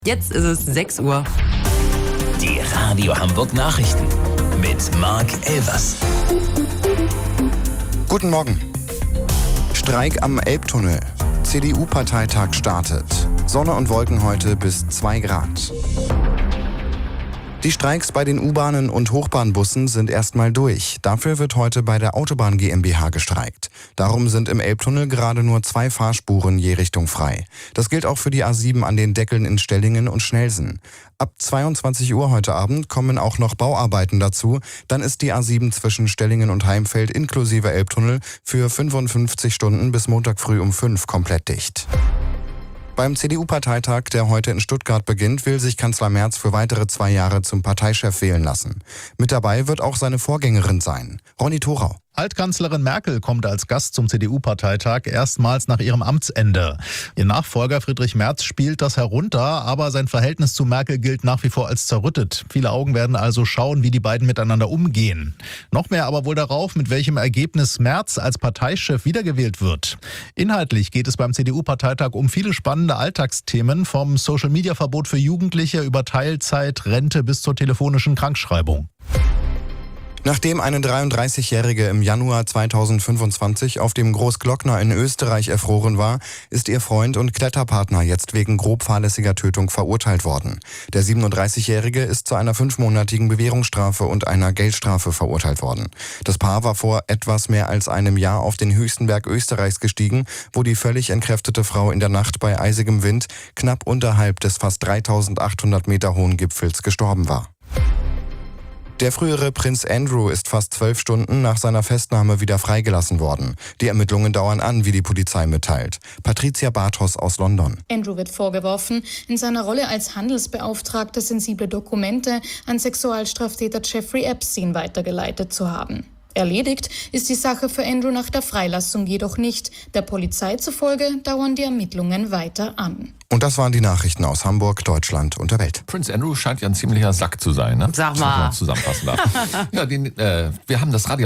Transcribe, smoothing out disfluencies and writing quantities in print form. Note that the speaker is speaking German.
Jetzt ist es 6 Uhr. Die Radio Hamburg Nachrichten mit Marc Elvers. Guten Morgen. Streik am Elbtunnel. CDU-Parteitag startet. Sonne und Wolken heute bis 2 Grad. Die Streiks bei den U-Bahnen und Hochbahnbussen sind erstmal durch. Dafür wird heute bei der Autobahn GmbH gestreikt. Darum sind im Elbtunnel gerade nur 2 Fahrspuren je Richtung frei. Das gilt auch für die A7 an den Deckeln in Stellingen und Schnelsen. Ab 22 Uhr heute Abend kommen auch noch Bauarbeiten dazu. Dann ist die A7 zwischen Stellingen und Heimfeld inklusive Elbtunnel für 55 Stunden bis Montag früh um 5 komplett dicht. Beim CDU-Parteitag, der heute in Stuttgart beginnt, will sich Kanzler Merz für weitere 2 Jahre zum Parteichef wählen lassen. Mit dabei wird auch seine Vorgängerin sein, Ronny Thorau. Altkanzlerin Merkel kommt als Gast zum CDU-Parteitag erstmals nach ihrem Amtsende. Ihr Nachfolger Friedrich Merz spielt das herunter, aber sein Verhältnis zu Merkel gilt nach wie vor als zerrüttet. Viele Augen werden also schauen, wie die beiden miteinander umgehen. Noch mehr aber wohl darauf, mit welchem Ergebnis Merz als Parteichef wiedergewählt wird. Inhaltlich geht es beim CDU-Parteitag um viele spannende Alltagsthemen, vom Social-Media-Verbot für Jugendliche über Teilzeit, Rente bis zur telefonischen Krankschreibung. Nachdem eine 33-Jährige im Januar 2025 auf dem Großglockner in Österreich erfroren war, ist ihr Freund und Kletterpartner jetzt wegen grob fahrlässiger Tötung verurteilt worden. Der 37-Jährige ist zu einer 5-monatigen Bewährungsstrafe und einer Geldstrafe verurteilt worden. Das Paar war vor etwas mehr als einem Jahr auf den höchsten Berg Österreichs gestiegen, wo die völlig entkräftete Frau in der Nacht bei eisigem Wind knapp unterhalb des fast 3800 Meter hohen Gipfels gestorben war. Der frühere Prinz Andrew ist fast 12 Stunden nach seiner Festnahme wieder freigelassen worden. Die Ermittlungen dauern an, wie die Polizei mitteilt. Patricia Bartos aus London. Andrew wird vorgeworfen, in seiner Rolle als Handelsbeauftragter sensible Dokumente an Sexualstraftäter Jeffrey Epstein weitergeleitet zu haben. Erledigt ist die Sache für Andrew nach der Freilassung jedoch nicht. Der Polizei zufolge dauern die Ermittlungen weiter an. Und das waren die Nachrichten aus Hamburg, Deutschland und der Welt. Prinz Andrew scheint ja ein ziemlicher Sack zu sein, ne? Sag mal. Zusammenfassen darf. Ja, wir haben das Radio